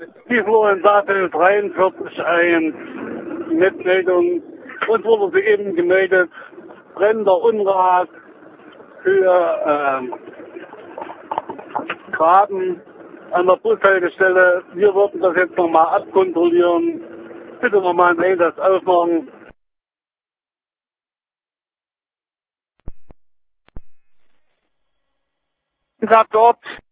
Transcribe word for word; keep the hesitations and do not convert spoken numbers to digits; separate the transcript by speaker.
Speaker 1: Die Florian sagte dreiundvierzig eins, Mitmeldung. Uns wurde sie eben gemeldet, brennender Unrat für ähm, Graben an der Bushaltestelle. Wir würden das jetzt nochmal abkontrollieren. Bitte nochmal einen Einsatz aufmachen. Ich hab dort